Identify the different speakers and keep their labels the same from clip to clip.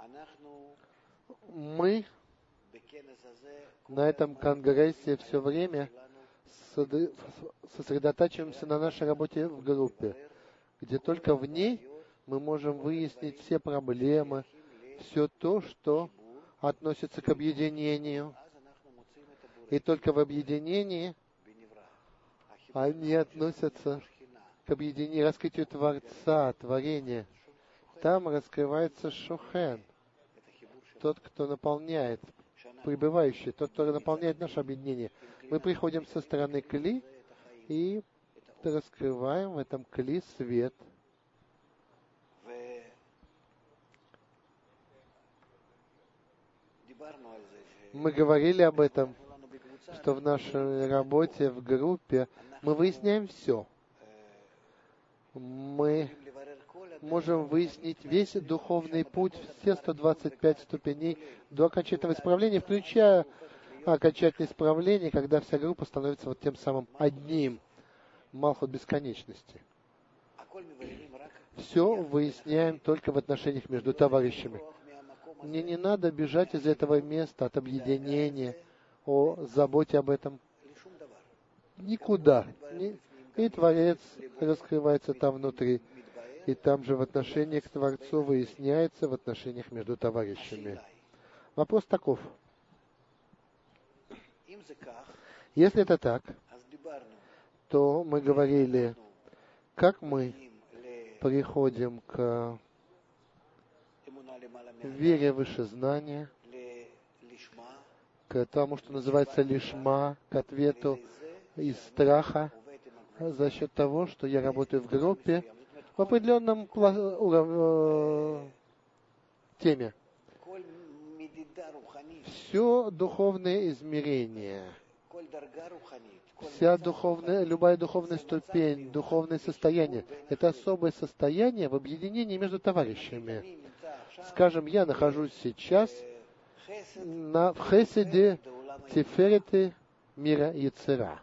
Speaker 1: Мы на этом конгрессе все время сосредотачиваемся на нашей работе в группе, где только в ней мы можем выяснить все проблемы, все то, что относится к объединению. И только в объединении они относятся к объединению, раскрытию Творца, творения. Там раскрывается Шохен, тот, кто наполняет, пребывающий, тот, кто наполняет наше объединение. Мы приходим со стороны Кли и раскрываем в этом Кли свет. Мы говорили об этом, что в нашей работе в группе мы выясняем все. Мы можем выяснить весь духовный путь, все 125 ступеней до окончательного исправления, включая окончательное исправление, когда вся группа становится вот тем самым одним, Малхут бесконечности. Все выясняем только в отношениях между товарищами. Мне не надо бежать из этого места от объединения, о заботе об этом. Никуда. И Творец раскрывается там внутри. И там же в отношениях к Творцу выясняется в отношениях между товарищами. Вопрос таков. Если это так, то мы говорили, как мы приходим к вере выше знания, к тому, что называется лишма, к ответу из страха, за счет того, что я работаю в группе в определенном теме. Все духовное измерение, любая духовная ступень, духовное состояние — это особое состояние в объединении между товарищами. Скажем, я нахожусь сейчас в Хеседе Тифереты мира Йецера.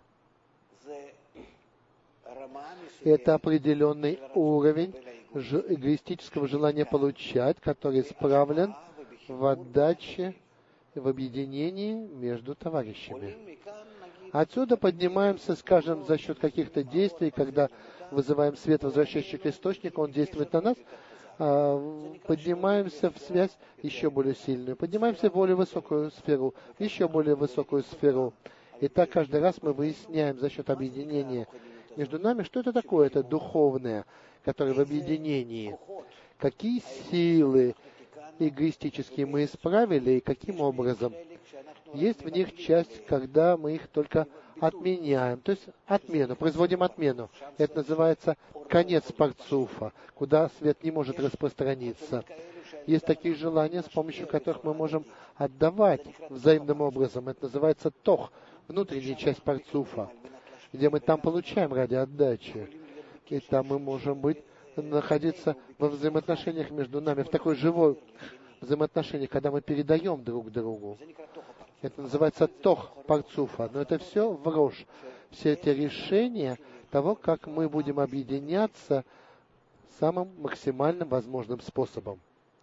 Speaker 1: Это определенный уровень эгоистического желания получать, который исправлен в отдаче, в объединении между товарищами. Отсюда поднимаемся, скажем, за счет каких-то действий, когда вызываем свет, возвращающий к источнику, он действует на нас, поднимаемся в связь еще более сильную, поднимаемся в более высокую сферу, еще более высокую сферу. И так каждый раз мы выясняем за счет объединения между нами, что это такое, это духовное, которое в объединении. Какие силы эгоистические мы исправили и каким образом. Есть в них часть, когда мы их только отменяем, то есть отмену, производим отмену. Это называется конец парцуфа, куда свет не может распространиться. Есть такие желания, с помощью которых мы можем отдавать взаимным образом. Это называется тох, внутренняя часть парцуфа, где мы там получаем ради отдачи. И там мы можем находиться во взаимоотношениях между нами, в такой живой взаимоотношениях, когда мы передаем друг другу. Это называется тох парцуфа. Но это все врожь. Все эти решения того, как мы будем объединяться самым максимальным возможным способом.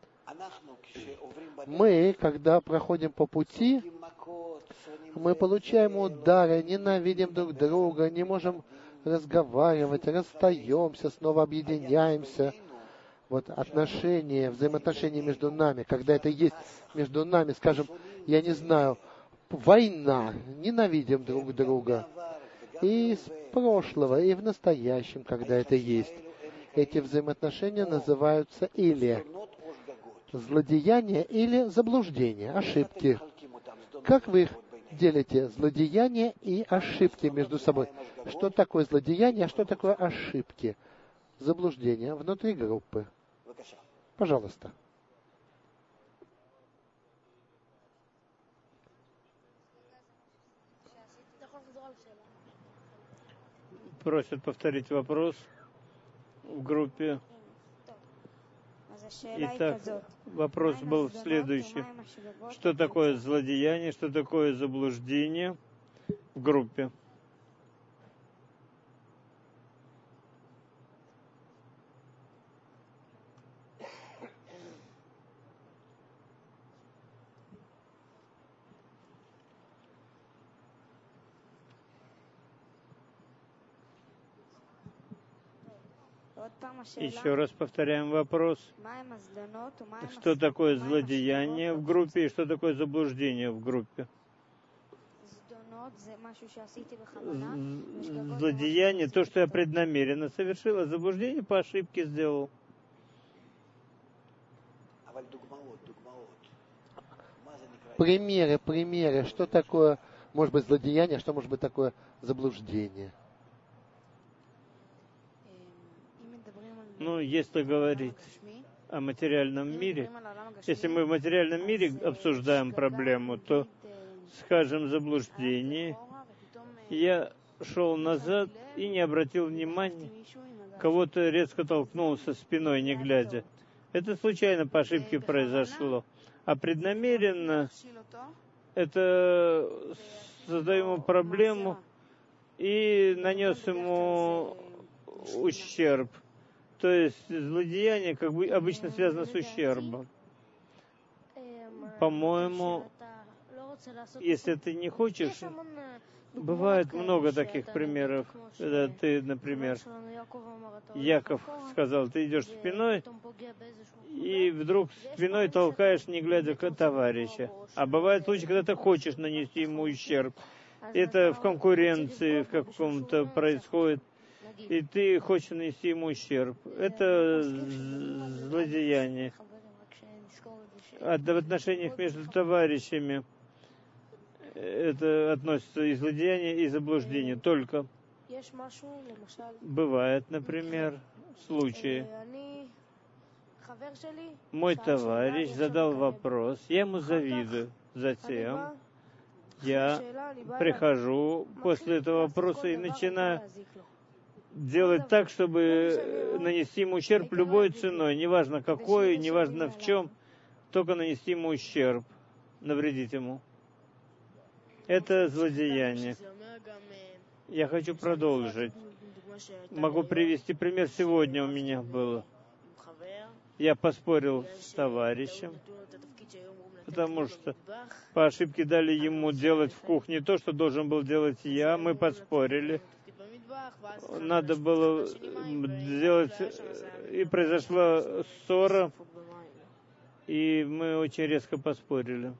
Speaker 1: Мы, когда проходим по пути, мы получаем удары, ненавидим друг друга, не можем разговаривать, расстаемся, снова объединяемся. Вот отношения, взаимоотношения между нами, когда это есть между нами, скажем, я не знаю, война, ненавидим друг друга. И из прошлого, и в настоящем, когда это есть. Эти взаимоотношения называются или злодеяние, или заблуждение, ошибки. Как вы их делите, злодеяние и ошибки между собой? Что такое злодеяние, а что такое ошибки? Заблуждение внутри группы. Пожалуйста.
Speaker 2: Просят повторить вопрос в группе. Итак, вопрос был следующий. Что такое злодеяние, что такое заблуждение в группе? Еще раз повторяем вопрос. Что такое злодеяние в группе и что такое заблуждение в группе? Злодеяние, то, что я преднамеренно совершил, а заблуждение по ошибке сделал.
Speaker 1: Примеры, что такое, может быть, злодеяние, что может быть такое заблуждение?
Speaker 2: Ну, если говорить о материальном мире, если мы в материальном мире обсуждаем проблему, то, скажем, заблуждение, я шел назад и не обратил внимания, кого-то резко толкнулся спиной, не глядя. Это случайно по ошибке произошло. А преднамеренно это создаю ему проблему и нанес ему ущерб. То есть злодеяние как бы обычно связано с ущербом. По-моему, если ты не хочешь, бывает много таких примеров. Когда ты, например, Яков сказал, ты идешь спиной, и вдруг спиной толкаешь, не глядя к товарища. А бывает случай, когда ты хочешь нанести ему ущерб. Это в конкуренции в каком-то происходит, и ты хочешь нанести ему ущерб. Это злодеяние. А в отношениях между товарищами это относится и злодеяние, и заблуждение. Только бывает, например, случаи. Мой товарищ задал вопрос, я ему завидую. Затем я прихожу после этого вопроса и начинаю делать так, чтобы нанести ему ущерб любой ценой, неважно какой, неважно в чем, только нанести ему ущерб, навредить ему. Это злодеяние. Я хочу продолжить. Могу привести пример. Сегодня у меня было. Я поспорил с товарищем, потому что по ошибке дали ему делать в кухне то, что должен был делать я. Мы поспорили. Надо было сделать... И произошла ссора, и мы очень резко поспорили.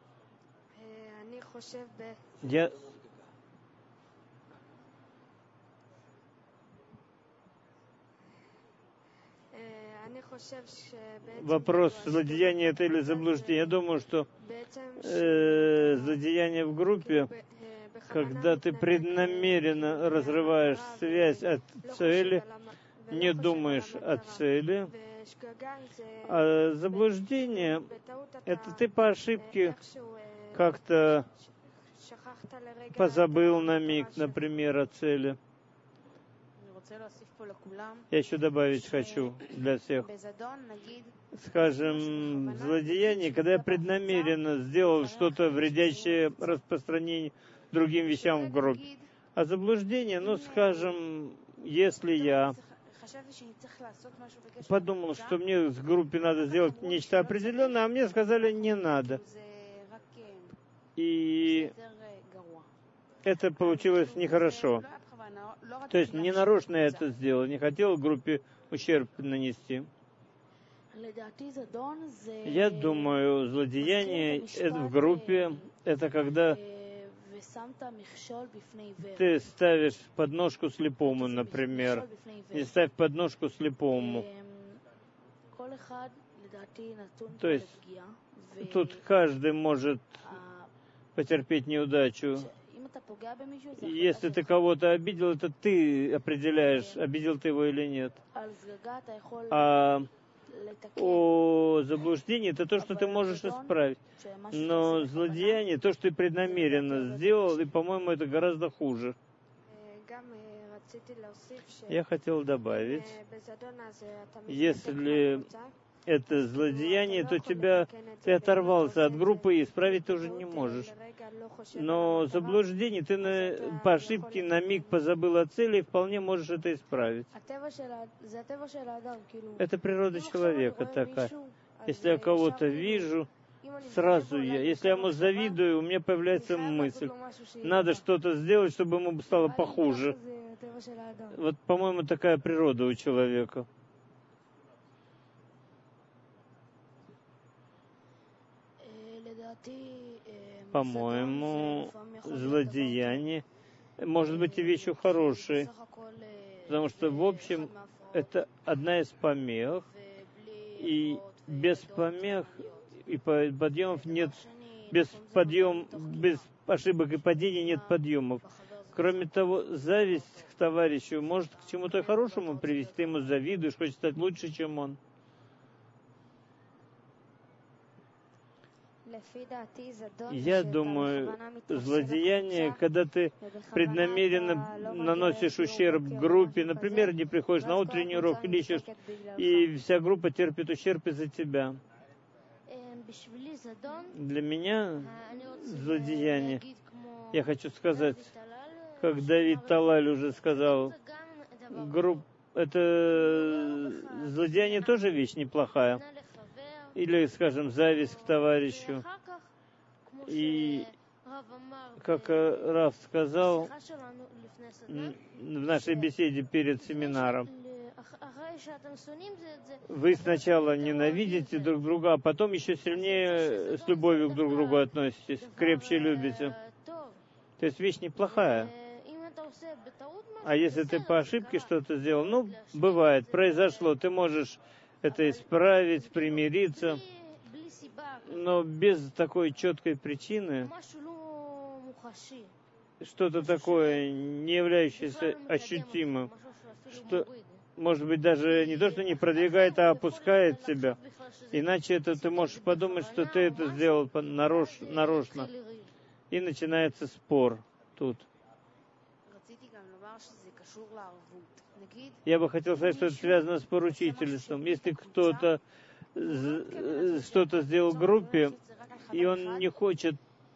Speaker 2: Вопрос, злодеяние это или заблуждение. Я думаю, что злодеяние в группе, когда ты преднамеренно разрываешь связь от цели, не думаешь о цели, а заблуждение это ты по ошибке как-то позабыл на миг, например, о цели. Я еще добавить хочу для всех. Скажем, злодеяние, когда я преднамеренно сделал что-то вредящее распространению другим вещам в группе. А заблуждение, ну, скажем, если я подумал, что мне в группе надо сделать нечто определенное, а мне сказали, не надо. И это получилось нехорошо. То есть не нарочно я это сделал, не хотел группе ущерб нанести. Я думаю, злодеяние в группе — это когда ты ставишь подножку слепому, например. Не ставь подножку слепому. То есть тут каждый может потерпеть неудачу. Если ты кого-то обидел, это ты определяешь, обидел ты его или нет. А о заблуждении это то, что ты можешь исправить. Но злодеяние, то, что ты преднамеренно сделал, и, по-моему, это гораздо хуже. Я хотел добавить, если это злодеяние, то ты оторвался от группы и исправить ты уже не можешь. Но заблуждение, ты по ошибке на миг позабыл о цели и вполне можешь это исправить. Это природа человека такая. Если я кого-то вижу, сразу если я ему завидую, у меня появляется мысль, надо что-то сделать, чтобы ему стало похуже. Вот, по-моему, такая природа у человека. По-моему, злодеяние может быть и вещью хорошей, потому что, в общем, это одна из помех, и без помех и подъемов нет, без ошибок и падений нет подъемов. Кроме того, зависть к товарищу может к чему-то хорошему привести, ты ему завидуешь, хочешь стать лучше, чем он. Я думаю, злодеяние, когда ты преднамеренно наносишь ущерб группе, например, не приходишь на утренний урок или еще что-то, и вся группа терпит ущерб из-за тебя. Для меня злодеяние, я хочу сказать, как Давид Талаль уже сказал, это злодеяние тоже вещь неплохая. Или, скажем, зависть к товарищу. И, как Рав сказал в нашей беседе перед семинаром, вы сначала ненавидите друг друга, а потом еще сильнее с любовью к друг другу относитесь, крепче любите. То есть вещь неплохая. А если ты по ошибке что-то сделал, ну, бывает, произошло, ты можешь это исправить, примириться, но без такой четкой причины, что-то такое, не являющееся ощутимым, что, может быть, даже не то, что не продвигает, а опускает себя. Иначе это ты можешь подумать, что ты это сделал нарочно. И начинается спор тут. Я бы хотел сказать, что это связано с поручительством. Если кто-то что-то сделал в группе, и он не хочет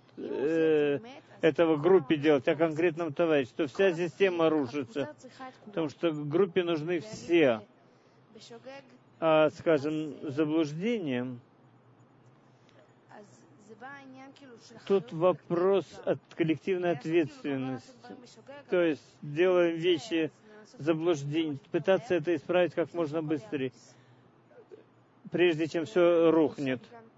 Speaker 2: этого группе делать, а конкретном товарище, то вся система рушится. Потому что группе нужны все. А, скажем, заблуждением, тут вопрос от коллективной ответственности. То есть делаем вещи заблуждений, пытаться это исправить как можно быстрее, прежде чем все рухнет.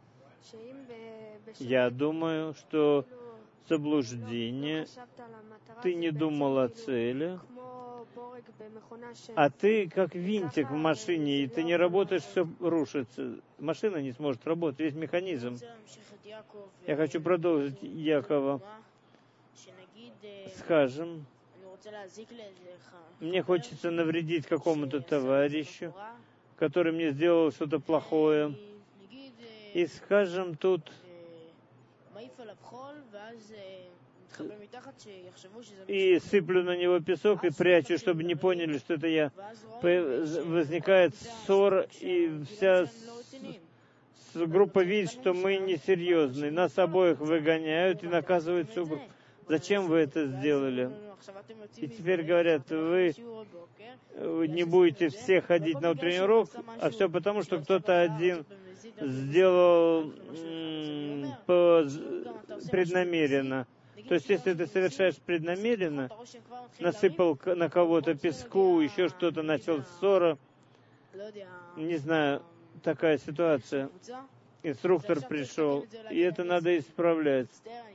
Speaker 2: Я думаю, что заблуждение, ты не думал о цели, а ты как винтик в машине, и ты не работаешь, все рушится. Машина не сможет работать, весь механизм. Я хочу продолжить Якова. Скажем, мне хочется навредить какому-то товарищу, который мне сделал что-то плохое. И, скажем, тут и сыплю на него песок и прячу, чтобы не поняли, что это я. Возникает ссора, и вся группа видит, что мы несерьезны. Нас обоих выгоняют и наказывают всю группу. Зачем вы это сделали? И теперь говорят, вы не будете все ходить на утренний урок, а все потому, что кто-то один сделал преднамеренно. То есть, если ты совершаешь преднамеренно, насыпал на кого-то песку, еще что-то, начал ссора, не знаю, такая ситуация. Инструктор пришел, и это надо исправлять.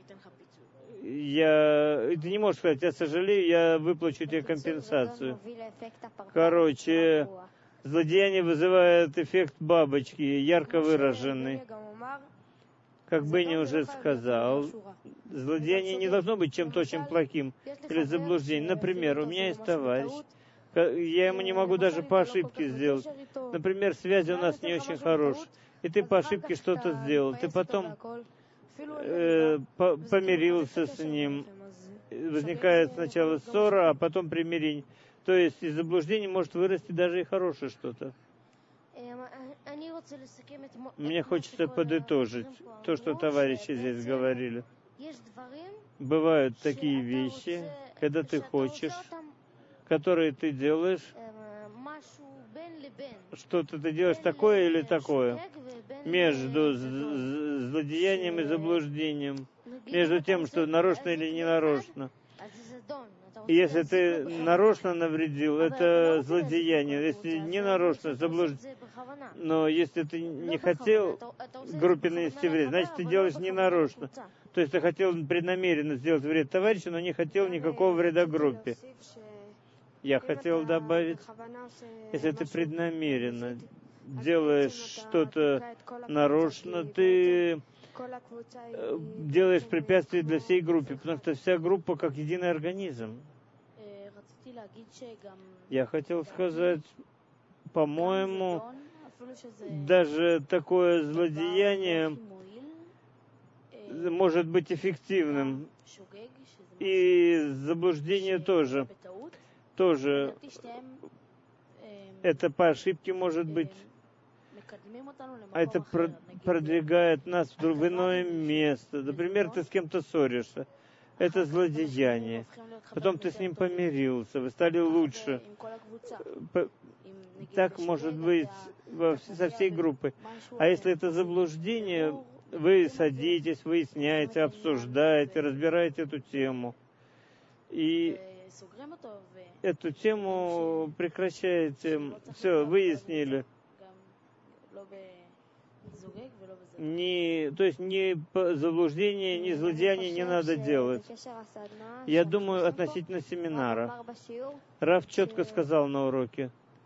Speaker 2: Ты не можешь сказать, я сожалею, я выплачу тебе компенсацию. Короче, злодеяние вызывает эффект бабочки, ярко выраженный. Как Бенни уже сказал, злодеяние не должно быть чем-то очень плохим или заблуждением. Например, у меня есть товарищ, я ему не могу даже по ошибке сделать. Например, связи у нас не очень хорошие, и ты по ошибке что-то сделал. Ты потом помирился с ним. Возникает сначала ссора, а потом примирение. То есть из заблуждений может вырасти даже и хорошее что-то. Мне хочется подытожить то, что товарищи здесь говорили. Бывают такие вещи, когда ты хочешь, которые ты делаешь, что-то ты делаешь такое или такое, между злодеянием и заблуждением, между тем, что нарочно или не нарочно. Если ты нарочно навредил, это злодеяние. Если не нарочно, заблуждение. Но если ты не хотел группе нанести вред, значит, ты делаешь не нарочно. То есть ты хотел преднамеренно сделать вред товарищу, но не хотел никакого вреда группе. Я хотел добавить, если ты преднамеренно делаешь что-то нарочно, ты делаешь препятствие для всей группы, потому что вся группа как единый организм. Я хотел сказать, по-моему, даже такое злодеяние может быть эффективным. И заблуждение тоже. Это по ошибке может быть. А это продвигает нас в иное место. Например, ты с кем-то ссоришься. Это злодеяние. Потом ты с ним помирился, вы стали лучше. Так может быть со всей группой. А если это заблуждение, вы садитесь, выясняете, обсуждаете, разбираете эту тему. И эту тему прекращаете. Все, выяснили. То есть ни заблуждение, ни злодеяние не надо делать. Я думаю, относительно семинара. Рав четко сказал на уроке.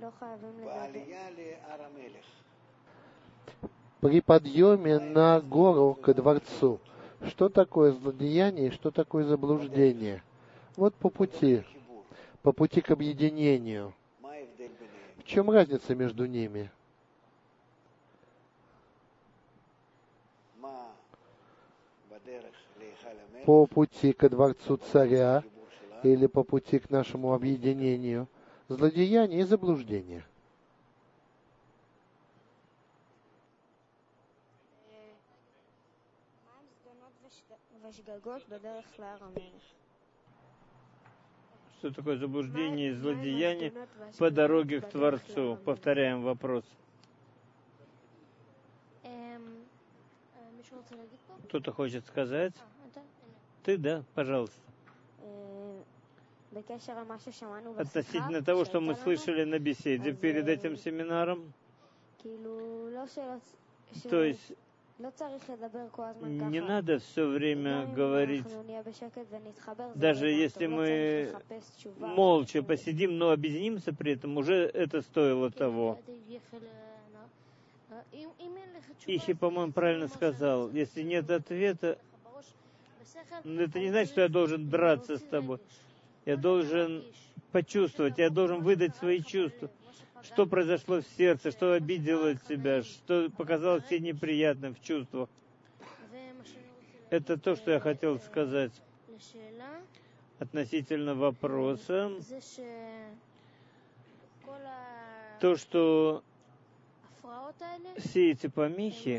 Speaker 1: При подъеме на гору ко дворцу, что такое злодеяние и что такое заблуждение? Вот по пути к объединению. В чем разница между ними? По пути ко дворцу царя или по пути к нашему объединению? Злодеяние и заблуждение.
Speaker 2: Что такое заблуждение и злодеяние по дороге к Творцу? Повторяем вопрос. Кто-то хочет сказать? Ты, да? Пожалуйста. Относительно того, что мы слышали на беседе перед этим семинаром, то есть не надо все время говорить, даже если мы молча посидим, но объединимся при этом, уже это стоило того. Ихи, по-моему, правильно сказал, если нет ответа, это не значит, что я должен драться с тобой. Я должен почувствовать, я должен выдать свои чувства. Что произошло в сердце, что обидело тебя, что показалось тебе неприятным в чувствах. Это то, что я хотел сказать относительно вопроса. То, что все эти помехи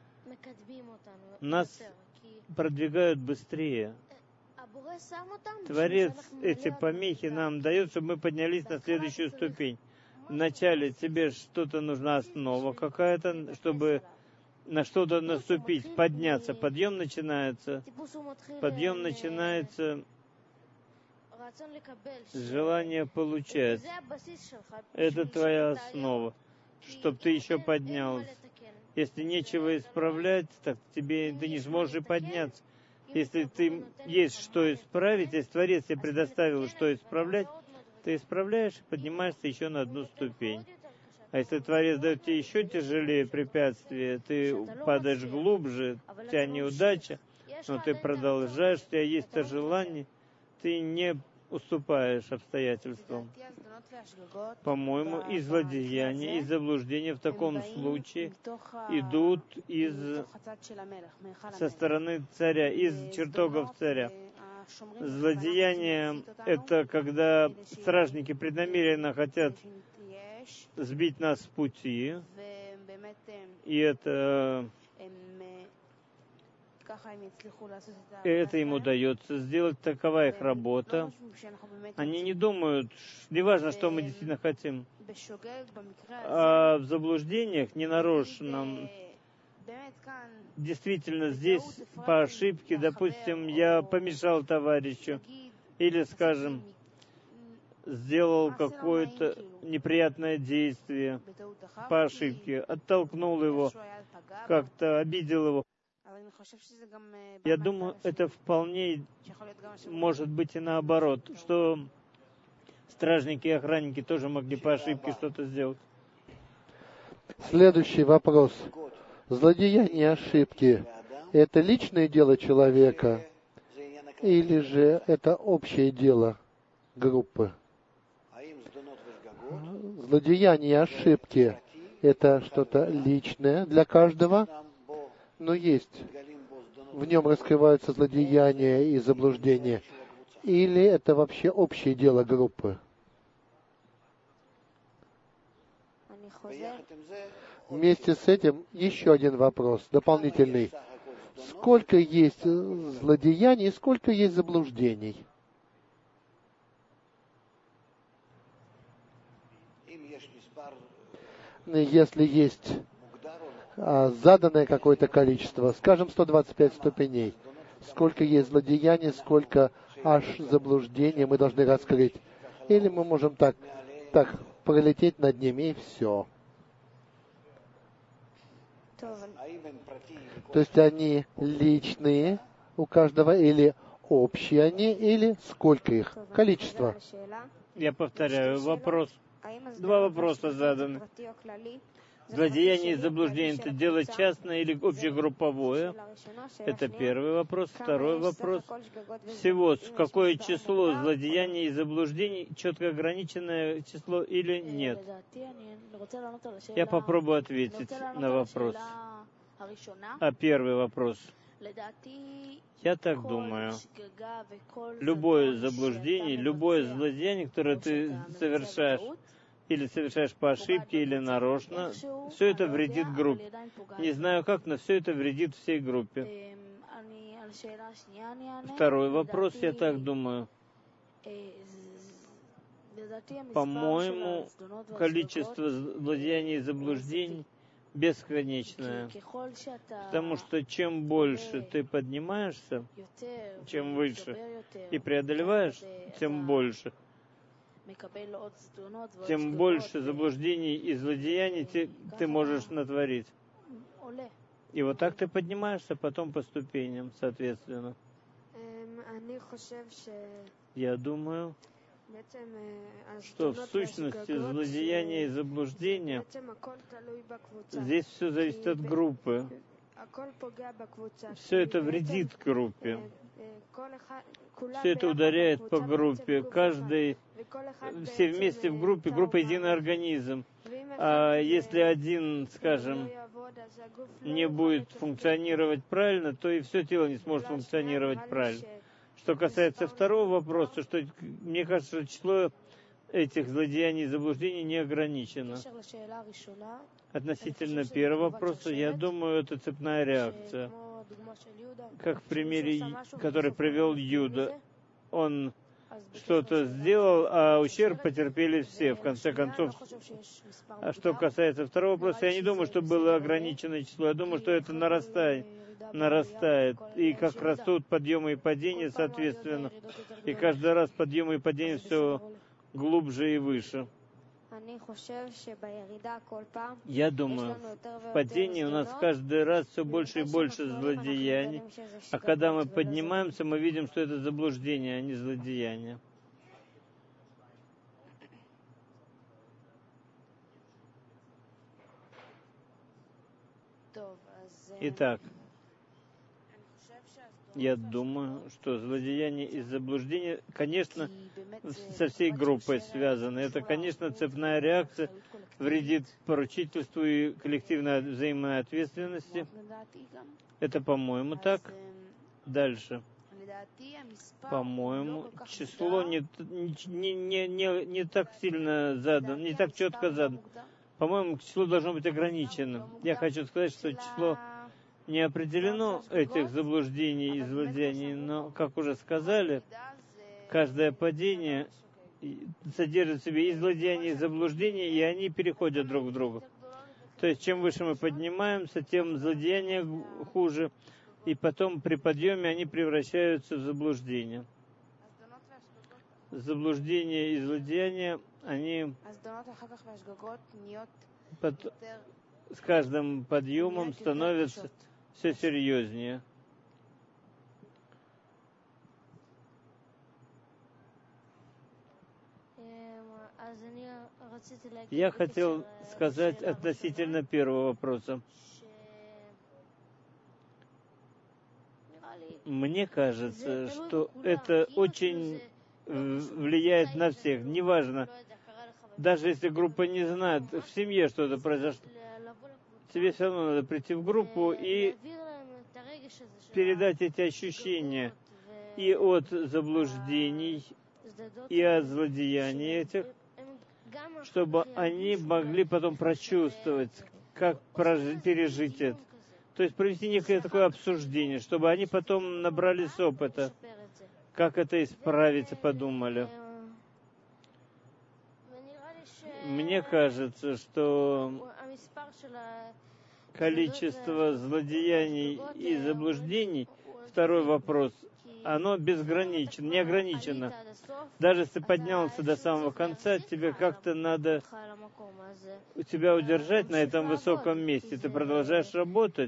Speaker 2: нас продвигают быстрее. Творец эти помехи нам дает, чтобы мы поднялись на следующую ступень. Вначале тебе что-то нужна основа какая-то, чтобы на что-то наступить, подняться. Подъем начинается с желания получать. Это твоя основа, чтобы ты еще поднялся. Если нечего исправлять, так ты не сможешь и подняться. Если ты есть что исправить, если Творец тебе предоставил, что исправлять, ты исправляешь и поднимаешься еще на одну ступень. А если Творец дает тебе еще тяжелее препятствия, ты падаешь глубже, у тебя неудача, но ты продолжаешь, у тебя есть это желание, ты не уступаешь обстоятельствам. По-моему, и злодеяния, и заблуждения в таком случае идут со стороны царя, из чертогов царя. Злодеяние — это когда стражники преднамеренно хотят сбить нас с пути, и это им удается сделать, такова их работа. Они не думают, неважно, что мы действительно хотим. А в заблуждениях, ненарочно, действительно, здесь по ошибке, допустим, я помешал товарищу, или, скажем, сделал какое-то неприятное действие по ошибке, оттолкнул его, как-то обидел его. Я думаю, это вполне может быть и наоборот, что стражники и охранники тоже могли по ошибке что-то сделать.
Speaker 1: Следующий вопрос. Злодеяние и ошибки — это личное дело человека или же это общее дело группы? Злодеяние и ошибки — это что-то личное для каждого, но есть. В нем раскрываются злодеяния и заблуждения. Или это вообще общее дело группы? Вместе с этим еще один вопрос, дополнительный. Сколько есть злодеяний и сколько есть заблуждений? Если есть заданное какое-то количество, скажем, 125 ступеней, сколько есть злодеяний, сколько аж заблуждений мы должны раскрыть? Или мы можем так пролететь над ними и все? То есть они личные у каждого, или общие они, или сколько их? Количество.
Speaker 2: Я повторяю вопрос. Два вопроса заданы. Злодеяние и заблуждение — это дело частное или общегрупповое? Это первый вопрос. Второй вопрос. Всего какое число злодеяний и заблуждений, четко ограниченное число или нет? Я попробую ответить на вопрос. А первый вопрос. Я так думаю. Любое заблуждение, любое злодеяние, которое ты совершаешь, или совершаешь по ошибке, или нарочно, все это вредит группе. Не знаю как, но все это вредит всей группе. Второй вопрос, я так думаю. По-моему, количество злодеяний и заблуждений бесконечное. Потому что чем больше ты поднимаешься, чем выше, и преодолеваешь, тем больше заблуждений и злодеяний ты можешь натворить. И вот так ты поднимаешься потом по ступеням, соответственно. Я думаю, что в сущности злодеяния и заблуждения, здесь все зависит от группы. Все это вредит группе. Все это ударяет по группе. Все вместе в группе, группа единый организм. А если один, скажем, не будет функционировать правильно, то и все тело не сможет функционировать правильно. Что касается второго вопроса, что мне кажется, что число этих злодеяний и заблуждений не ограничено. Относительно первого вопроса, я думаю, это цепная реакция. Как в примере, который привел Юда. Он что-то сделал, а ущерб потерпели все, в конце концов. А что касается второго вопроса, я не думаю, что было ограниченное число. Я думаю, что это нарастает. И как растут подъемы и падения, соответственно. И каждый раз подъемы и падения все глубже и выше. Я думаю, в падении у нас каждый раз все больше и больше злодеяний, а когда мы поднимаемся, мы видим, что это заблуждение, а не злодеяние. Итак, я думаю, что злодеяние и заблуждение, конечно, со всей группой связаны. Это, конечно, цепная реакция, вредит поручительству и коллективной взаимной ответственности. Это, по-моему, так. Дальше. По-моему, число не так сильно задано, не так четко задано. По-моему, число должно быть ограниченным. Я хочу сказать, что число не определено этих заблуждений и злодеяний, но, как уже сказали, каждое падение содержит в себе и злодеяния, и заблуждения, и они переходят друг в друга. То есть, чем выше мы поднимаемся, тем злодеяния хуже, и потом при подъеме они превращаются в заблуждения. заблуждение и злодеяние, они с каждым подъемом становятся все серьезнее. Я хотел сказать относительно первого вопроса. Мне кажется, что это очень влияет на всех. Неважно, даже если группа не знает, в семье что-то произошло, тебе все равно надо прийти в группу и передать эти ощущения и от заблуждений, и от злодеяний этих, чтобы они могли потом прочувствовать, как пережить это. То есть провести некое такое обсуждение, чтобы они потом набрались опыта, как это исправить, и подумали. Мне кажется, что количество злодеяний и заблуждений, второй вопрос, оно безгранично, неограничено. Даже если ты поднялся до самого конца, тебе как-то надо тебя удержать на этом высоком месте. Ты продолжаешь работать.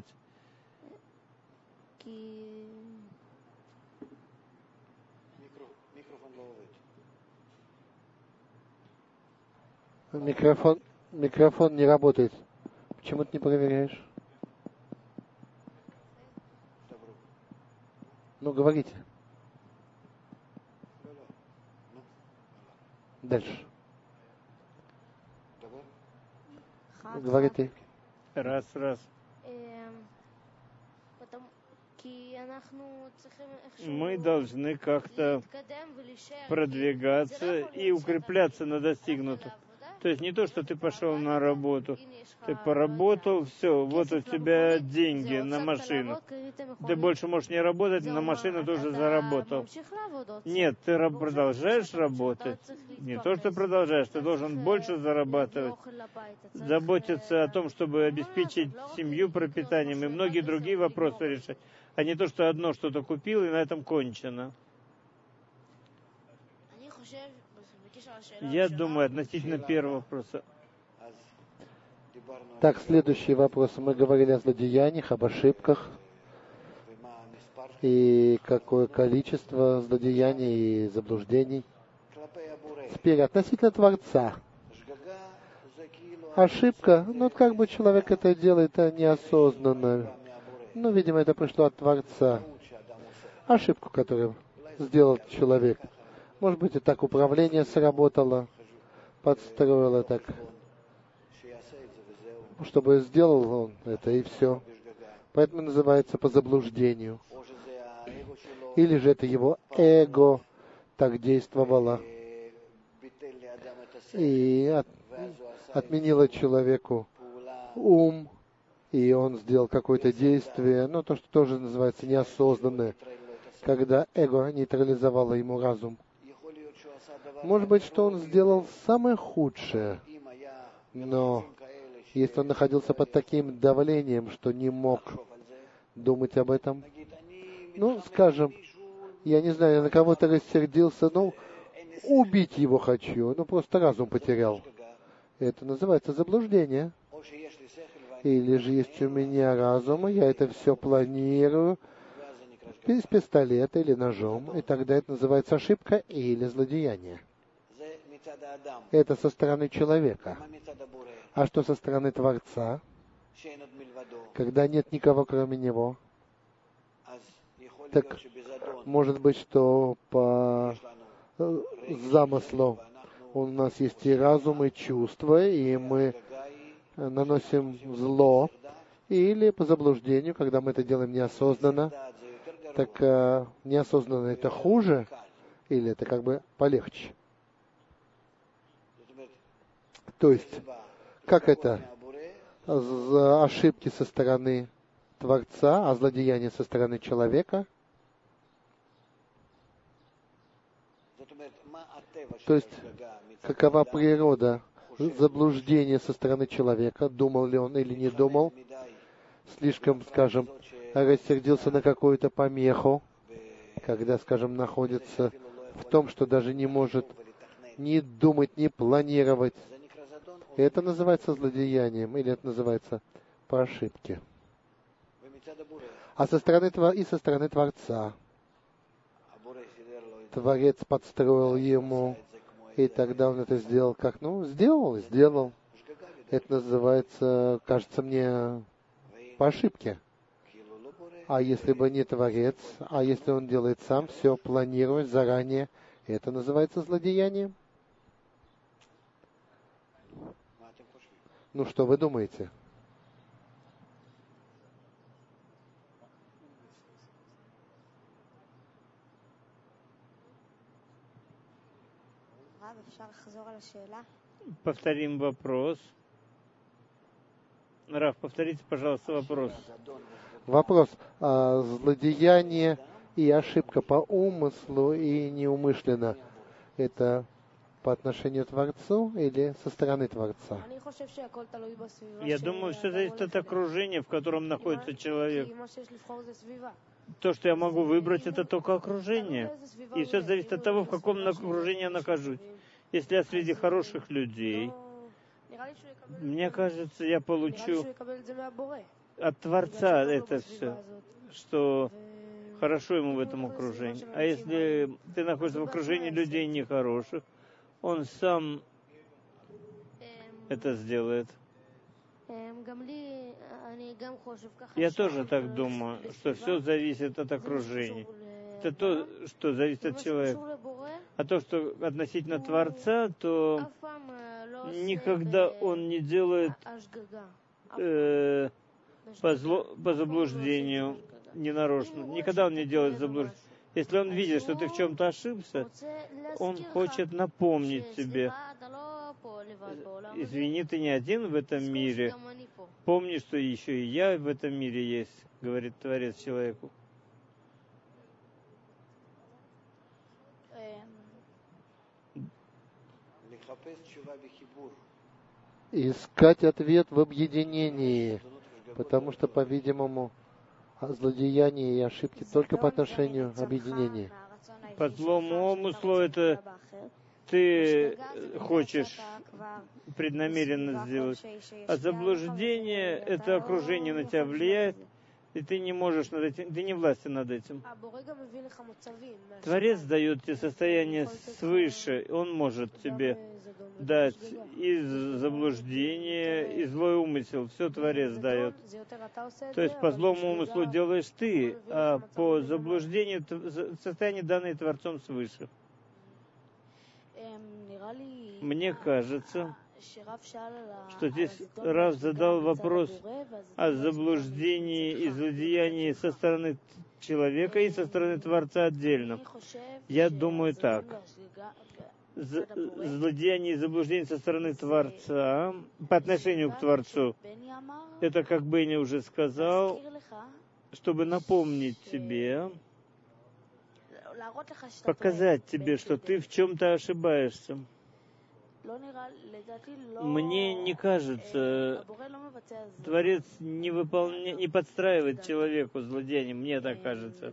Speaker 1: Микрофон не работает. Почему ты не проверяешь? Ну, говорите. Дальше. Говори ты.
Speaker 2: Раз. Мы должны как-то продвигаться и укрепляться на достигнутом. То есть не то, что ты пошел на работу, ты поработал, все, вот у тебя деньги на машину. Ты больше можешь не работать, на машину ты уже заработал. Нет, ты продолжаешь работать. Не то, что продолжаешь, ты должен больше зарабатывать, заботиться о том, чтобы обеспечить семью пропитанием и многие другие вопросы решать, а не то, что одно что-то купил и на этом кончено. Я думаю, относительно первого вопроса.
Speaker 1: Так, следующий вопрос. Мы говорили о злодеяниях, об ошибках. И какое количество злодеяний и заблуждений. Теперь относительно Творца. Ошибка, ну как бы человек это делает неосознанно. Ну, видимо, это пришло от Творца. Ошибку, которую сделал человек. Может быть, и так управление сработало, подстроило так, чтобы сделал он это, и все. Поэтому называется по заблуждению. Или же это его эго так действовало и отменило человеку ум, и он сделал какое-то действие, ну, то, что тоже называется неосознанное, когда эго нейтрализовало ему разум. Может быть, что он сделал самое худшее, но если он находился под таким давлением, что не мог думать об этом, ну, скажем, я не знаю, я на кого-то рассердился, ну, убить его хочу, ну, просто разум потерял. Это называется заблуждение. Или же есть у меня разум, и я это все планирую из пистолета или ножом, и тогда это называется ошибка или злодеяние. Это со стороны человека. А что со стороны Творца? Когда нет никого, кроме Него. Так, может быть, что по замыслу у нас есть и разум, и чувства, и мы наносим зло, или по заблуждению, когда мы это делаем неосознанно. Так неосознанно это хуже, или это как бы полегче? То есть, как это? Ошибки со стороны Творца, а злодеяния со стороны человека? То есть, какова природа заблуждения со стороны человека? Думал ли он или не думал? Слишком, скажем, рассердился на какую-то помеху, когда, скажем, находится в том, что даже не может ни думать, ни планировать. Это называется злодеянием, или это называется по ошибке. А со стороны Творца Творец подстроил ему, и тогда он это сделал как? Сделал. Это называется, кажется мне, по ошибке. А если бы не Творец, а если он делает сам, все планируя заранее, это называется злодеянием? Что вы думаете?
Speaker 2: Повторим вопрос. Рав, повторите, пожалуйста, вопрос.
Speaker 1: Вопрос. Злодеяние и ошибка по умыслу и неумышленно — это по отношению к Творцу или со стороны Творца?
Speaker 2: Я думаю, все зависит от окружения, в котором находится человек. То, что я могу выбрать, это только окружение. И все зависит от того, в каком окружении я нахожусь. Если я среди хороших людей, мне кажется, я получу от Творца это все, что хорошо ему в этом окружении. А если ты находишься в окружении людей нехороших, он сам это сделает. Я тоже так думаю, что все зависит от окружения. Это то, что зависит от человека. А то, что относительно Творца, то никогда он не делает по заблуждению, ненарочно. Никогда он не делает заблуждение. Если он видит, что ты в чем-то ошибся, он хочет напомнить тебе: извини, ты не один в этом мире. Помни, что еще и я в этом мире есть, говорит Творец человеку.
Speaker 1: Искать ответ в объединении, потому что, по-видимому, злодеяния и ошибки только по отношению к объединению.
Speaker 2: По злому умыслу это ты хочешь преднамеренно сделать. А заблуждение, это окружение на тебя влияет, и ты не можешь над этим, ты не властен над этим. Творец дает тебе состояние свыше, он может тебе дать и заблуждение, и злой умысел. Все Творец дает. То есть по злому умыслу делаешь ты, а по заблуждению состояние, данное Творцом свыше. Мне кажется, что здесь Рав задал вопрос о заблуждении и злодеянии со стороны человека и со стороны Творца отдельно. Я думаю так. Злодеяние и заблуждение со стороны Творца по отношению к Творцу, это, как Бенни уже сказал, чтобы напомнить тебе, показать тебе, что ты в чем-то ошибаешься. Мне не кажется, Творец не подстраивает человеку злодеяние, мне так кажется.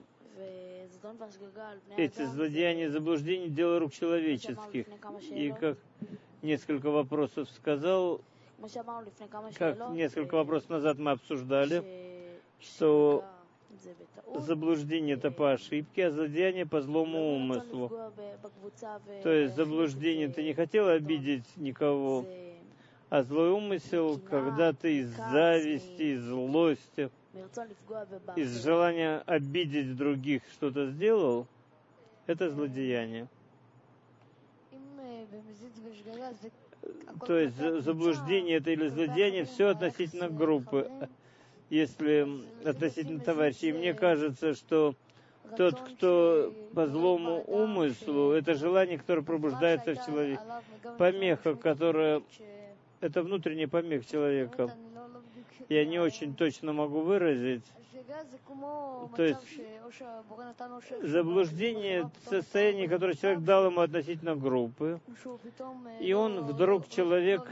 Speaker 2: Эти злодеяния и заблуждения — дело рук человеческих. И как несколько вопросов сказал, как несколько вопросов назад мы обсуждали, что заблуждение — это по ошибке, а злодеяние — по злому умыслу. То есть заблуждение — ты не хотел обидеть никого, а злой умысел, когда ты из зависти, из злости, из желания обидеть других что-то сделал, это злодеяние. То есть заблуждение это или злодеяние, все относительно группы. Если относительно товарищей, мне кажется, что тот, кто по злому умыслу, это желание, которое пробуждается в человеке, помеха, которая, это внутренняя помеха человека. Я не очень точно могу выразить. То есть заблуждение — состояние, которое человек дал ему относительно группы, и он вдруг, человек,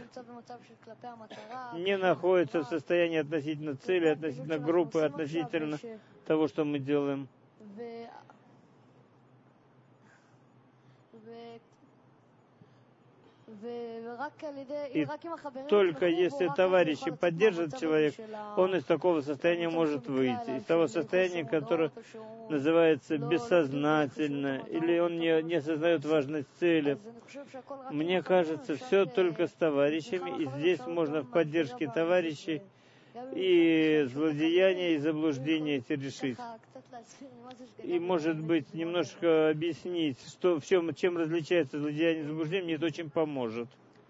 Speaker 2: не находится в состоянии относительно цели, относительно группы, относительно того, что мы делаем. И только если товарищи поддержат человека, он из такого состояния может выйти. Из того состояния, которое называется бессознательно, или он не осознает важность цели. Мне кажется, все только с товарищами, и здесь можно в поддержке товарищей и злодеяния, и заблуждения эти решить. И, может быть, немножко объяснить, чем различается злодеяние и заблуждение, мне это очень поможет.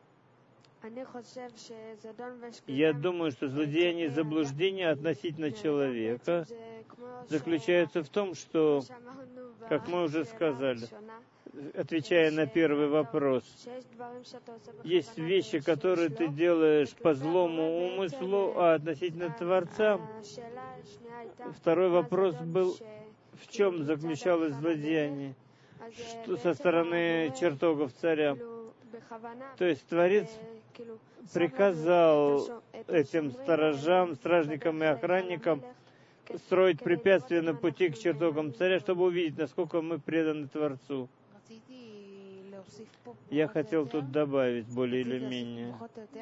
Speaker 2: Я думаю, что злодеяние и заблуждение относительно человека заключается в том, что, как мы уже сказали, отвечая на первый вопрос, есть вещи, которые ты делаешь по злому умыслу, а относительно Творца. Второй вопрос был, в чем заключалось злодеяние, что со стороны чертогов царя. То есть Творец приказал этим сторожам, стражникам и охранникам строить препятствия на пути к чертогам царя, чтобы увидеть, насколько мы преданы Творцу. Я хотел тут добавить более или менее.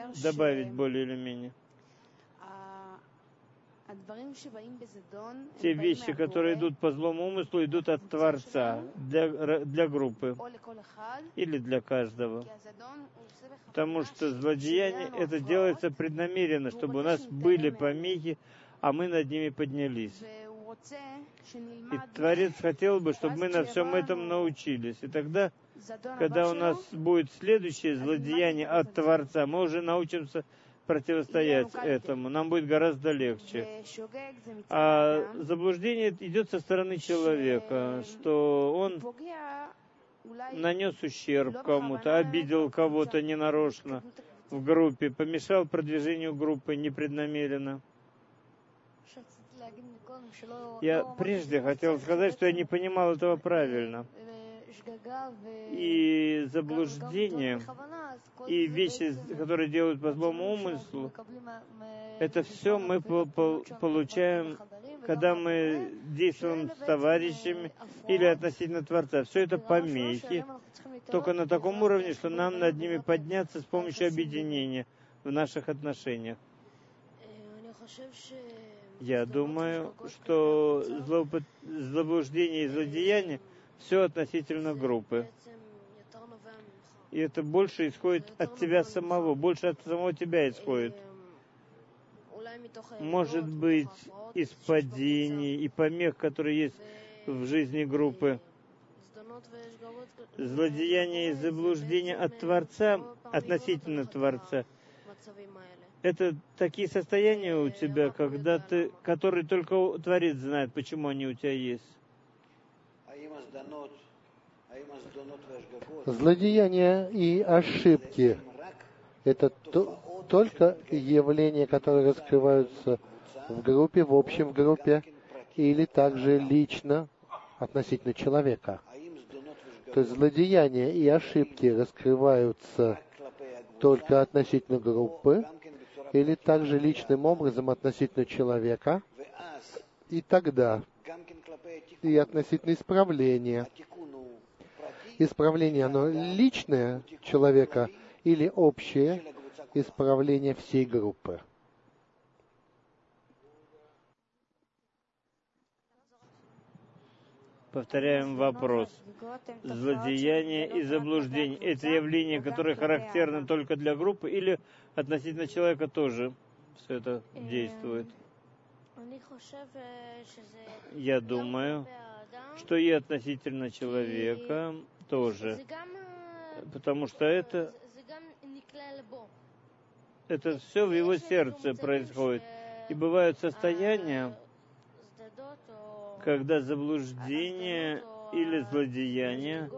Speaker 2: Те вещи, которые идут по злому умыслу, идут от Творца для группы или для каждого. Потому что злодеяние это делается преднамеренно, чтобы у нас были помехи, а мы над ними поднялись. И Творец хотел бы, чтобы мы на всем этом научились. И тогда, когда у нас будет следующее злодеяние от Творца, мы уже научимся противостоять этому. Нам будет гораздо легче. А заблуждение идет со стороны человека, что он нанес ущерб кому-то, обидел кого-то ненарочно в группе, помешал продвижению группы непреднамеренно. Я прежде хотел сказать, что я не понимал этого правильно. И заблуждение, и вещи, которые делают по злому умыслу, это все мы получаем, когда мы действуем с товарищами или относительно Творца. Все это помехи, только на таком уровне, что нам над ними подняться с помощью объединения в наших отношениях. Я думаю, что заблуждение и злодеяние все относительно группы. И это больше исходит от тебя самого, больше от самого тебя исходит. Может быть, из падений и помех, которые есть в жизни группы. Злодеяние и заблуждение от Творца, относительно Творца. Это такие состояния у тебя, которые только Творец знает, почему они у тебя есть.
Speaker 1: Злодеяния и ошибки – это только явления, которые раскрываются в группе, в общем в группе, или также лично относительно человека. То есть злодеяния и ошибки раскрываются только относительно группы, или также личным образом относительно человека, и тогда и относительно исправления. Исправление, оно личное человека или общее исправление всей группы.
Speaker 2: Повторяем вопрос. Злодеяние и заблуждение – это явления, которые характерны только для группы, или относительно человека тоже все это действует? Я думаю, что и относительно человека тоже. Потому что это все в его сердце происходит. И бывают состояния, когда заблуждение или злодеяние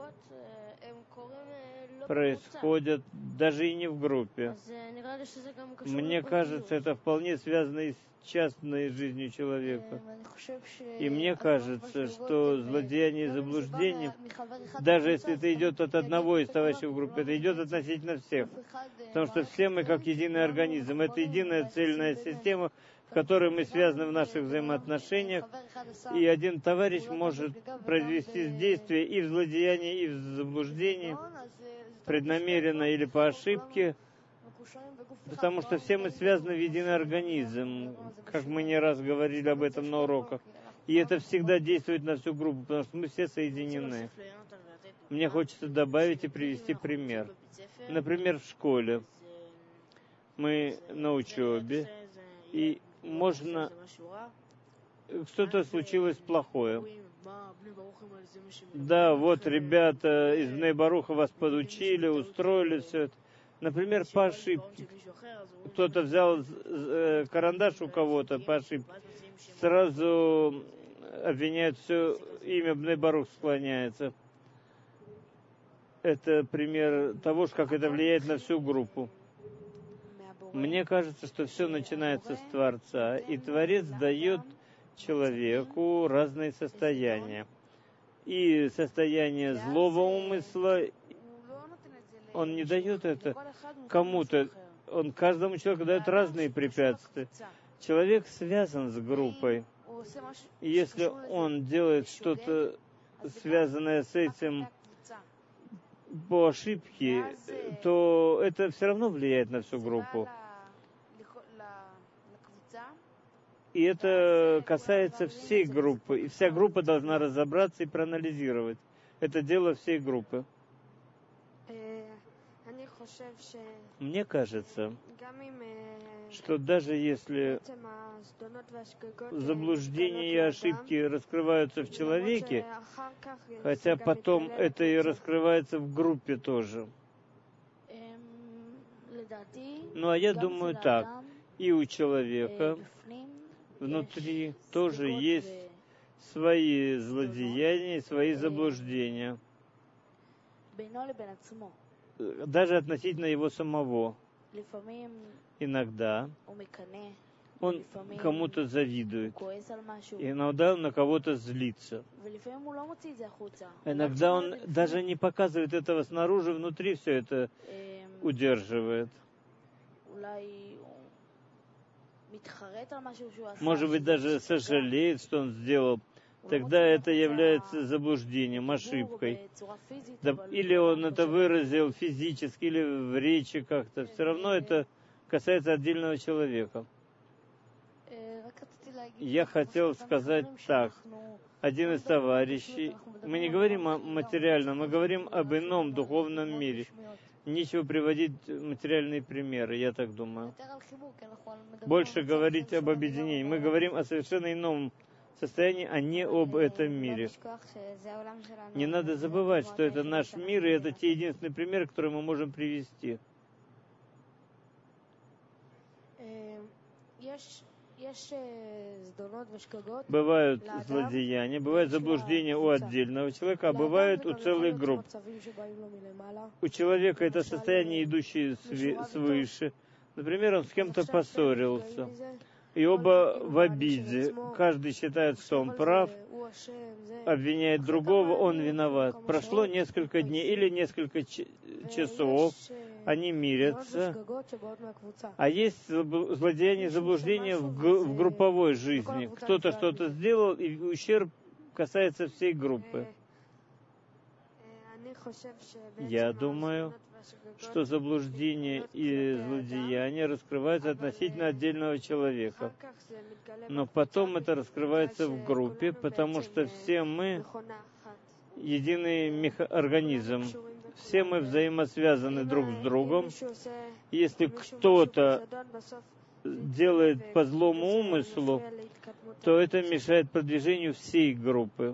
Speaker 2: происходят даже и не в группе. Мне кажется, это вполне связано и с частной жизнью человека. И мне кажется, что злодеяние и заблуждение, даже если это идет от одного из товарищей в группе, это идет относительно всех. Потому что все мы как единый организм. Это единая цельная система, в которой мы связаны в наших взаимоотношениях, и один товарищ может произвести действие и в злодеянии, и в заблуждении, преднамеренно или по ошибке, потому что все мы связаны в единый организм, как мы не раз говорили об этом на уроках. И это всегда действует на всю группу, потому что мы все соединены. Мне хочется добавить и привести пример. Например, в школе мы на учебе, и можно... Что-то случилось плохое. Да, вот ребята из Бней Баруха вас подучили, устроили все это. Например, по ошибке. Кто-то взял карандаш у кого-то по ошибке. Сразу обвиняют, все имя Бней Барух склоняется. Это пример того, как это влияет на всю группу. Мне кажется, что все начинается с Творца, и Творец дает человеку разные состояния. И состояние злого умысла, он не дает это кому-то, он каждому человеку дает разные препятствия. Человек связан с группой. И если он делает что-то, связанное с этим по ошибке, то это все равно влияет на всю группу. И это касается всей группы. И вся группа должна разобраться и проанализировать. Это дело всей группы. Мне кажется, что даже если заблуждения и ошибки раскрываются в человеке, хотя потом это и раскрывается в группе тоже. Ну а я думаю так, и у человека внутри тоже есть свои злодеяния, свои заблуждения, даже относительно его самого. Иногда он кому-то завидует, иногда он на кого-то злится. Иногда он даже не показывает этого снаружи, внутри все это удерживает. Может быть, даже сожалеет, что он сделал. Тогда это является заблуждением, ошибкой. Или он это выразил физически, или в речи как-то. Все равно это касается отдельного человека. Я хотел сказать так. Один из товарищей, мы не говорим о материальном, мы говорим об ином духовном мире. Нечего приводить материальные примеры, я так думаю. Больше говорить об объединении. Мы говорим о совершенно ином состоянии, а не об этом мире. Не надо забывать, что это наш мир, и это те единственные примеры, которые мы можем привести. Бывают злодеяния, бывают заблуждения у отдельного человека, а бывают у целой группы. У человека это состояние, идущее свыше. Например, он с кем-то поссорился, и оба в обиде. Каждый считает, что он прав, обвиняет другого, он виноват. Прошло несколько дней или несколько часов, они мирятся. А есть злодеяние, заблуждение в групповой жизни. Кто-то что-то сделал, и ущерб касается всей группы. Я думаю, что заблуждение и злодеяние раскрываются относительно отдельного человека. Но потом это раскрывается в группе, потому что все мы единый организм. Все мы взаимосвязаны друг с другом. Если кто-то делает по злому умыслу, то это мешает продвижению всей группы.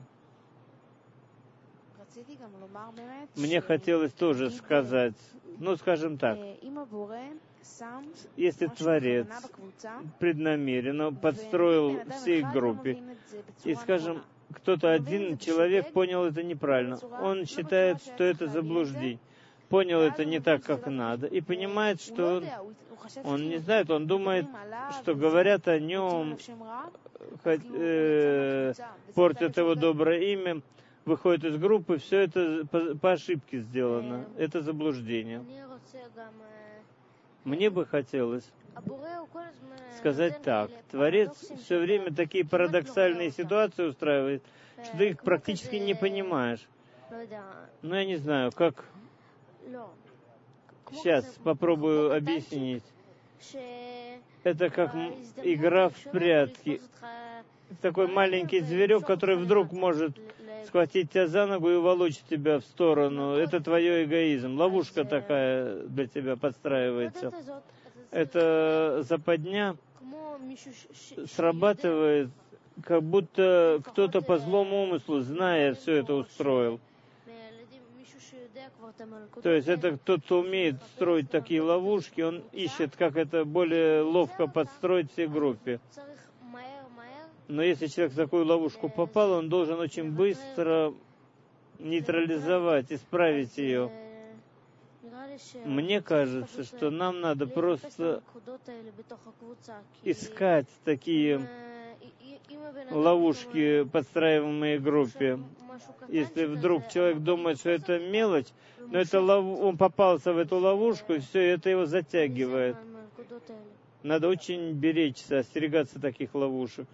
Speaker 2: Мне хотелось тоже сказать, скажем так, если Творец преднамеренно подстроил всей группе, и, скажем, кто-то один человек понял это неправильно, он считает, что это заблуждение, понял это не так, как надо, и понимает, что он не знает, он думает, что говорят о нем, портят его доброе имя, выходит из группы, все это по ошибке сделано. Это заблуждение. Мне бы хотелось сказать так. Творец все время такие парадоксальные ситуации устраивает, что ты их практически не понимаешь. Ну, я не знаю, как... Сейчас попробую объяснить. Это как игра в прятки. Такой маленький зверек, который вдруг может схватить тебя за ногу и уволочь тебя в сторону. Это твой эгоизм. Ловушка такая для тебя подстраивается. Эта западня срабатывает, как будто кто-то по злому умыслу, зная все это, устроил. То есть это тот, кто умеет строить такие ловушки, он ищет, как это более ловко подстроить всей группе. Но если человек в такую ловушку попал, он должен очень быстро нейтрализовать, исправить ее. Мне кажется, что нам надо просто искать такие ловушки, подстраиваемые группе. Если вдруг человек думает, что это мелочь, но это он попался в эту ловушку, и все, это его затягивает. Надо очень беречься, остерегаться таких ловушек.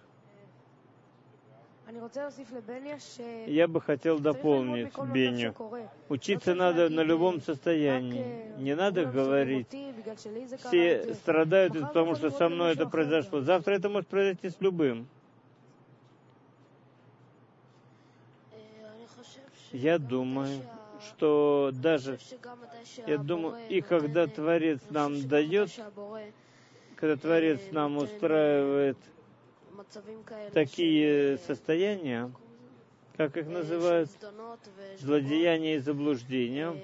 Speaker 2: Я бы хотел дополнить Беню. Учиться надо на любом состоянии. Не надо говорить, все страдают, потому что со мной это произошло. Завтра это может произойти с любым. Я думаю, что даже, и когда Творец нам дает, когда Творец нам устраивает такие состояния, как их называют, злодеяния и заблуждения,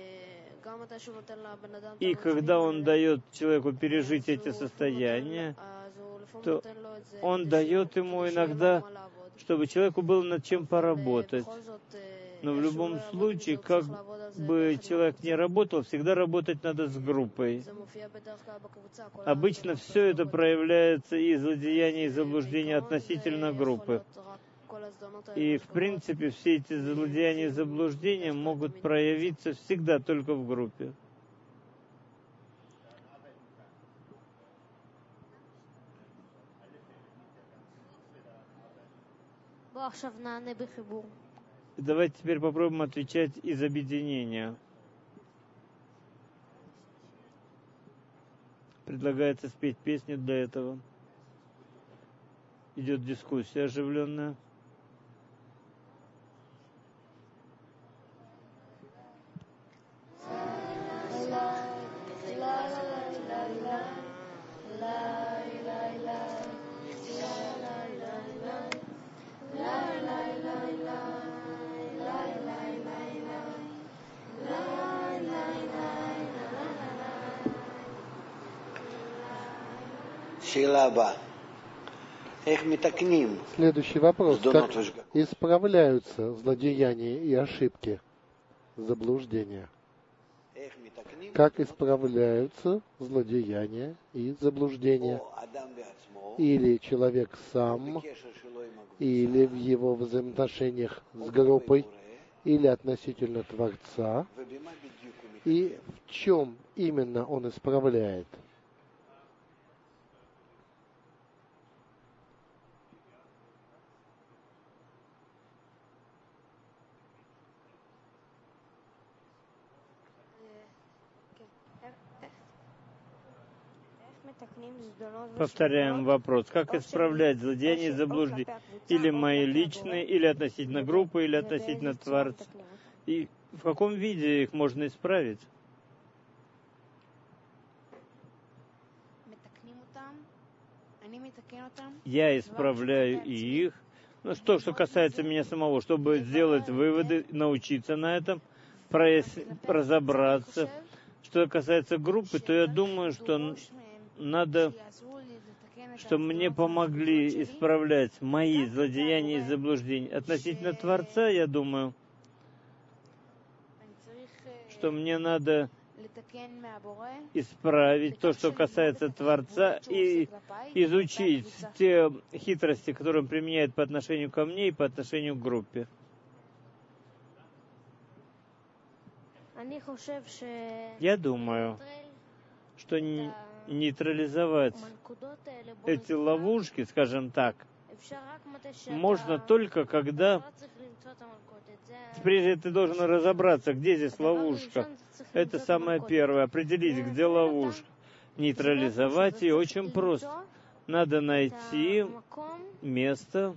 Speaker 2: и когда Он дает человеку пережить эти состояния, то Он дает ему иногда, чтобы человеку было над чем поработать. Но в любом случае, как бы человек не работал, всегда работать надо с группой. Обычно все это проявляется и злодеяния, и заблуждения относительно группы. И, в принципе, все эти злодеяния и заблуждения могут проявиться всегда только в группе. Давайте теперь попробуем отвечать из объединения. Предлагается спеть песню для этого. Идет дискуссия оживленная.
Speaker 1: Следующий вопрос. Как исправляются злодеяния и ошибки, заблуждения? Как исправляются злодеяния и заблуждения? Или человек сам, или в его взаимоотношениях с группой, или относительно Творца, и в чем именно он исправляет?
Speaker 2: Повторяем вопрос. Как исправлять злодеяния и заблуждения? Или мои личные, или относительно группы, или относительно Творца? И в каком виде их можно исправить? Я исправляю их. Ну, что касается меня самого, чтобы сделать выводы, научиться на этом, разобраться. Что касается группы, то я думаю, что надо, чтобы мне помогли исправлять мои злодеяния и заблуждения. Относительно Творца, я думаю, что мне надо исправить то, что касается Творца, и изучить те хитрости, которые он применяет по отношению ко мне и по отношению к группе. Я думаю, что нейтрализовать эти ловушки, скажем так, можно только когда... Прежде ты должен разобраться, где здесь ловушка. Это самое первое. Определить, где ловушка. Нейтрализовать ее очень просто. Надо найти место,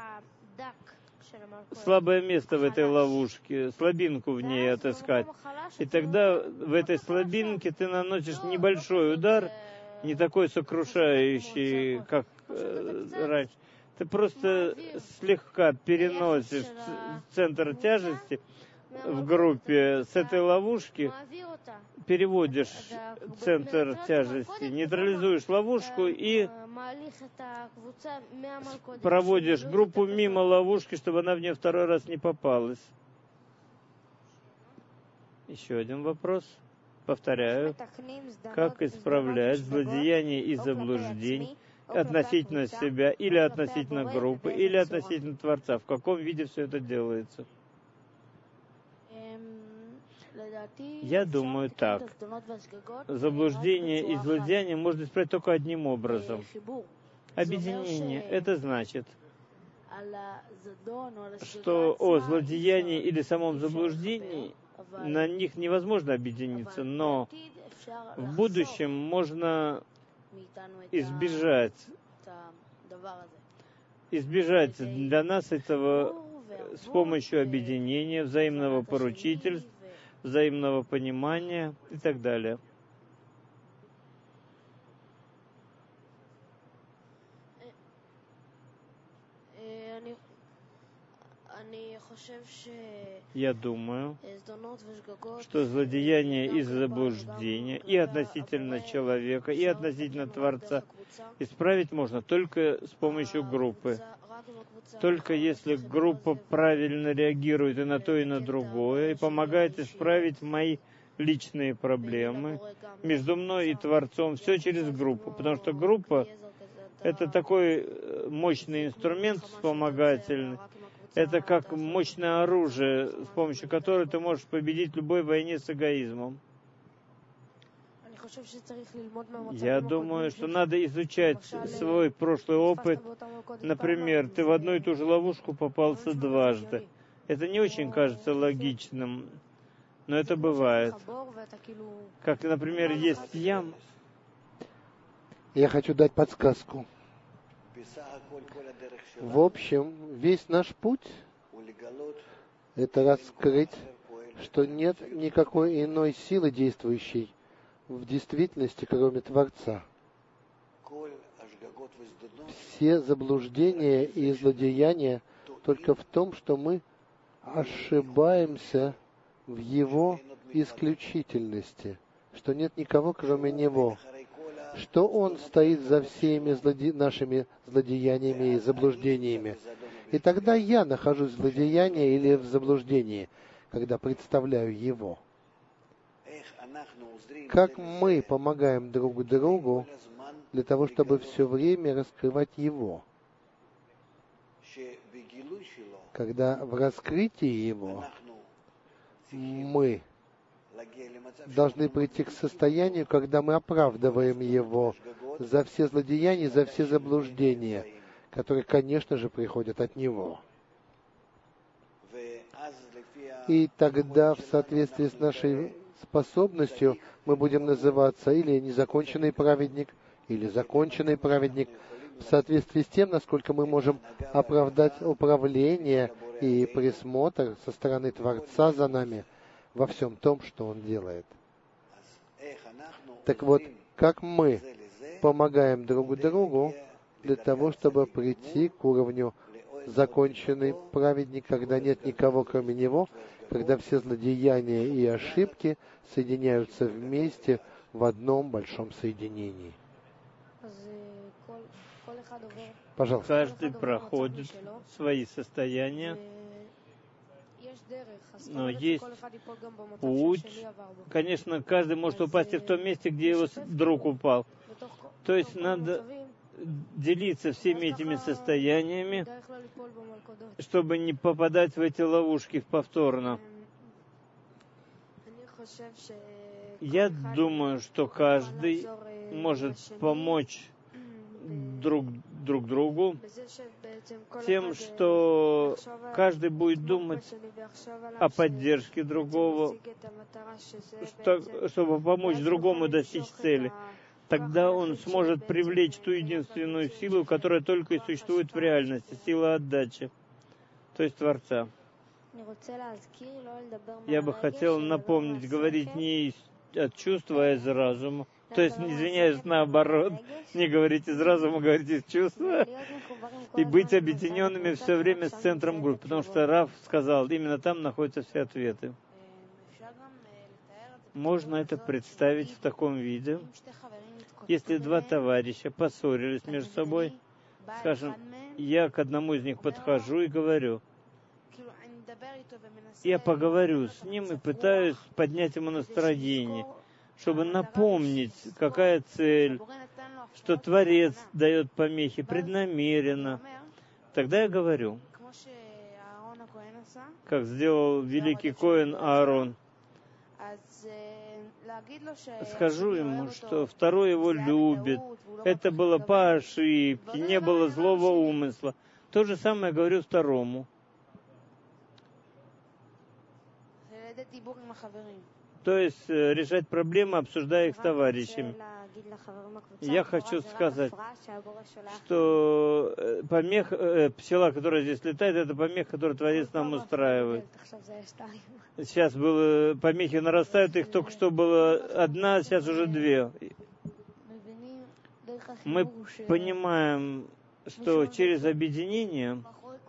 Speaker 2: слабое место в этой ловушке, слабинку в ней отыскать. И тогда в этой слабинке ты наносишь небольшой удар, не такой сокрушающий, как раньше. Ты просто слегка переносишь центр тяжести в группе с этой ловушки, переводишь центр тяжести, нейтрализуешь ловушку и проводишь группу мимо ловушки, чтобы она в нее второй раз не попалась. Еще один вопрос. Повторяю. Как исправлять злодеяние и заблуждений относительно себя, или относительно группы, или относительно Творца? В каком виде все это делается? Я думаю так. Заблуждение и злодеяние можно исправить только одним образом. Объединение. Это значит, что о злодеянии или самом заблуждении на них невозможно объединиться, но в будущем можно избежать для нас этого с помощью объединения, взаимного поручительства, взаимного понимания и так далее. Я думаю, что злодеяние и заблуждение и относительно человека, и относительно Творца исправить можно только с помощью группы. Только если группа правильно реагирует и на то, и на другое, и помогает исправить мои личные проблемы между мной и Творцом, все через группу. Потому что группа — это такой мощный инструмент вспомогательный, это как мощное оружие, с помощью которого ты можешь победить в любой войне с эгоизмом. Я думаю, что надо изучать свой прошлый опыт. Например, ты в одну и ту же ловушку попался дважды. Это не очень кажется логичным, но это бывает. Как, например, есть ям.
Speaker 1: Я хочу дать подсказку. В общем, весь наш путь — это раскрыть, что нет никакой иной силы действующей в действительности, кроме Творца. Все заблуждения и злодеяния только в том, что мы ошибаемся в Его исключительности, что нет никого, кроме Него, что Он стоит за всеми нашими злодеяниями и заблуждениями. И тогда я нахожусь в злодеянии или в заблуждении, когда представляю Его. Как мы помогаем друг другу для того, чтобы все время раскрывать Его. Когда в раскрытии Его мы должны прийти к состоянию, когда мы оправдываем Его за все злодеяния, за все заблуждения, которые, конечно же, приходят от Него. И тогда, в соответствии с нашей способностью, мы будем называться или незаконченный праведник, или законченный праведник, в соответствии с тем, насколько мы можем оправдать управление и присмотр со стороны Творца за нами во всем том, что Он делает. Так вот, как мы помогаем друг другу для того, чтобы прийти к уровню законченный праведник, когда нет никого, кроме Него, когда все злодеяния и ошибки соединяются вместе в одном большом соединении. Пожалуйста.
Speaker 2: Каждый проходит свои состояния, но есть путь. Конечно, каждый может упасть и в том месте, где его друг упал. То есть надо делиться всеми этими состояниями, чтобы не попадать в эти ловушки повторно. Я думаю, что каждый может помочь друг другу тем, что каждый будет думать о поддержке другого, чтобы помочь другому достичь цели. Тогда он сможет привлечь ту единственную силу, которая только и существует в реальности, сила отдачи, то есть Творца. Я бы хотел напомнить, говорить не от чувства, а из разума. То есть, извиняюсь, наоборот, не говорить из разума, говорить из чувства. И быть объединенными все время с центром группы. Потому что Рав сказал, именно там находятся все ответы. Можно это представить в таком виде. Если два товарища поссорились между собой, скажем, я к одному из них подхожу и говорю, я поговорю с ним и пытаюсь поднять ему настроение, чтобы напомнить, какая цель, что Творец дает помехи преднамеренно. Тогда я говорю, как сделал великий Коэн Аарон, скажу ему, что второй его любит, это было по ошибке, не было злого умысла. То же самое говорю второму. То есть решать проблемы, обсуждая их с товарищами. Я хочу сказать, что пчела, которая здесь летает, это помеха, которую Творец нам устраивает. Сейчас было, помехи нарастают, их только что было одна, сейчас уже две. Мы понимаем, что через объединение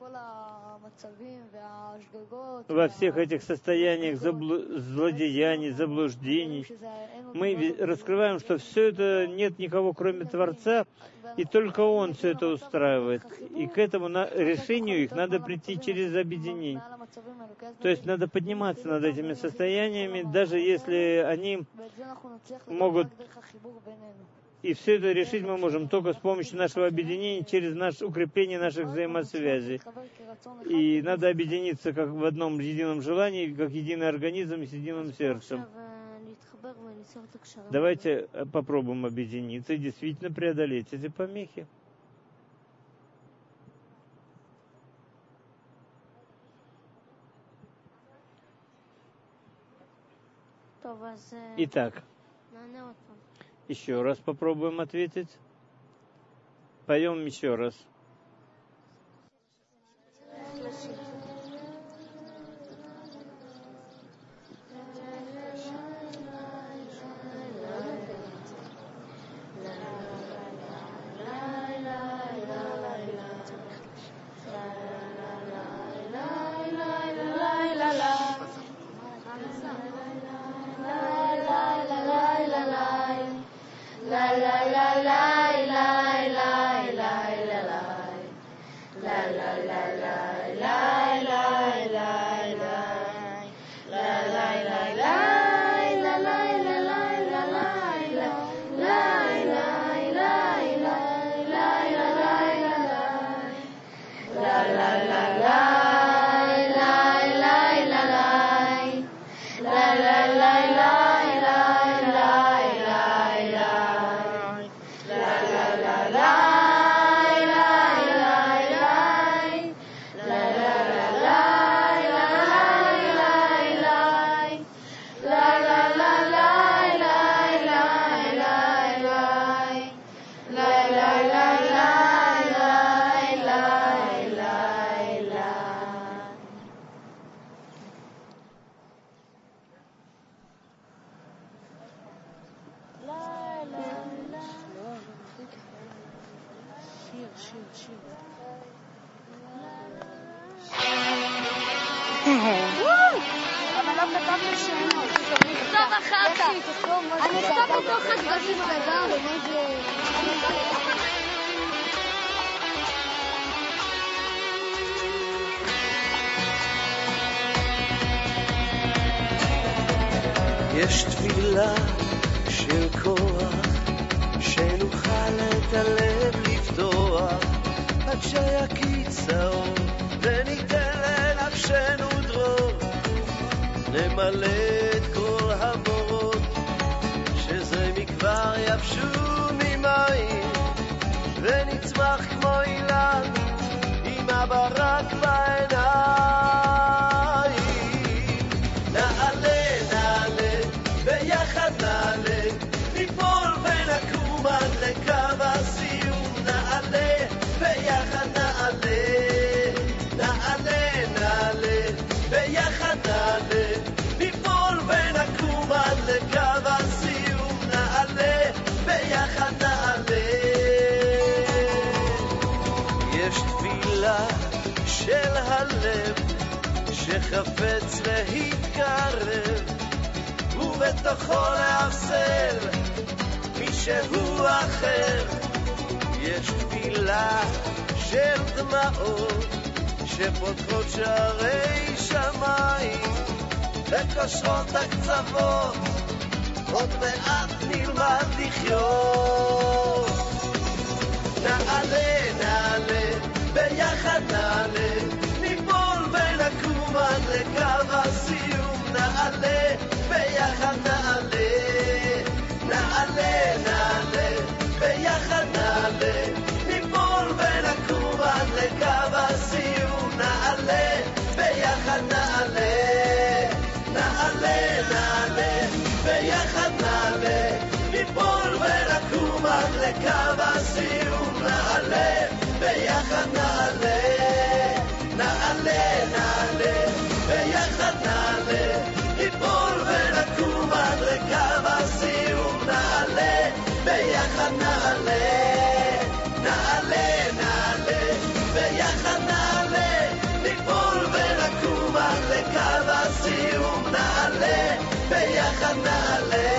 Speaker 2: во всех этих состояниях злодеяний, заблуждений, мы раскрываем, что все это нет никого, кроме Творца, и только Он все это устраивает. И к этому решению их надо прийти через объединение. То есть надо подниматься над этими состояниями, даже если они могут... И все это решить мы можем только с помощью нашего объединения, через укрепление наших взаимосвязей. И надо объединиться как в одном едином желании, как единый организм с единым сердцем. Давайте попробуем объединиться и действительно преодолеть эти помехи. Итак, еще раз попробуем ответить. Поем еще раз.
Speaker 3: יש תפילה של כוח שנוכל את הלב לפתוח עד שיקיץ האור וניתן לנפשנו דרור נמלא את כל המורות שזה מכבר יבשו ברק בעיניים. נעלה, נעלה, ביחד נעלה, ניפול ונקום עד לקו הסיום. נעלה, ביחד נעלה, נעלה, נעלה, ביחד נעלה, ניפול ונקום עד לקו הסיום. נעלה, ביחד נעלה. יש תפילה של הלב שחפץ להתקרב ובתוכו להפסל מישהו אחר. יש תפילה של דמעות שפותחות שערי שמיים וקושרות הקצוות, עוד מעט נלמד לחיות. נעלה, נעלה, ביחד נעלה, ניפול ונקום עד לקו הסיום. נעלה, ביחד נעלה, נעלה, נעלה, ביחד נעלה, ניפול ונקום עד לקו הסיום. נעלה, ביחד נעלה, נעלה, נעלה, ביחד נעלה, ניפול ונקום עד לקו הסיום. נעלה, ביחד נעלה, נעלה, נעלה, ביחד נעלה, ניפול ונקום עד לקו הסיום. נעלה, ביחד נעלה, נעלה, נעלה, ביחד נעלה, ניפול ונקום עד לקו הסיום. נעלה, ביחד נעלה,